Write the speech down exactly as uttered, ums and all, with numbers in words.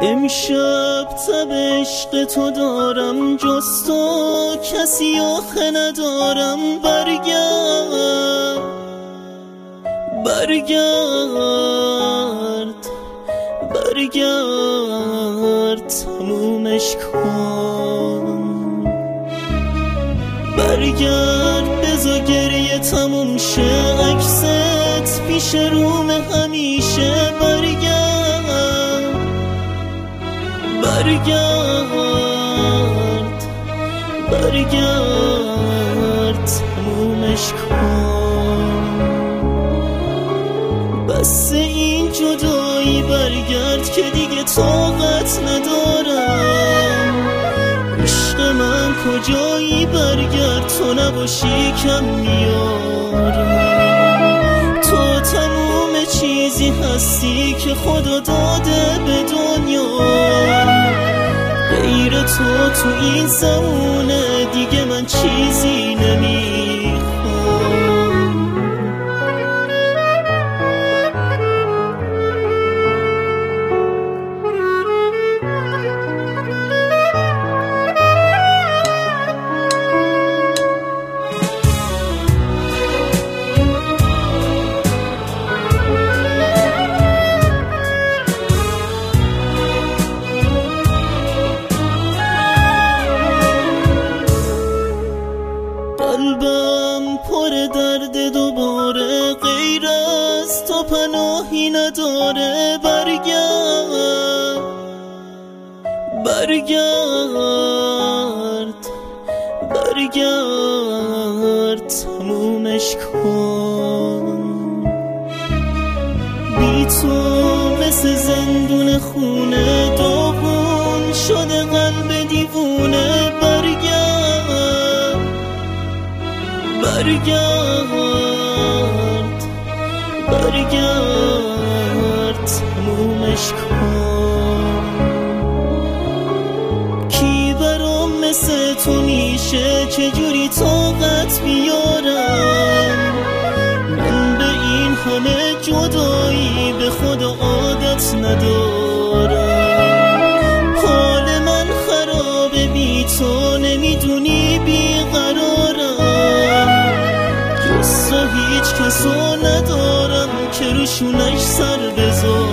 امشب تب عشق تو دارم، جز تو کسی آخه ندارم. برگرد برگرد برگرد تمومش کن. برگرد بذار گریه تموم شه، عکست پیش روم همیشه. برگرد برگرد برگرد تمومش کن. بس این جدایی برگرد که دیگه طاقت ندارم. عشق من کجایی برگرد، تو نباشی کم میارم. تو تموم چیزی هستی که خدا داده به دنیا، غیر تو تو این زمونه دیگه من چیزی نمیخوام. قلبم پر درد دوباره، غیر از تو پناهی نداره. برگرد برگرد برگرد تمومش کن. بی تو مثل زندون خونه، داغون شده قلب دیوونه. برگرد برگرد برگرد تمومش کن. کی برام مثل تو میشه، چجوری طاقت بیارم؟ من به این همه جدایی به خدا عادت ندارم. حال من خرابه بی تو، نمیدونی بیقرارم. جز تو هیچ کسو ندارم که روشونش سر بذارم.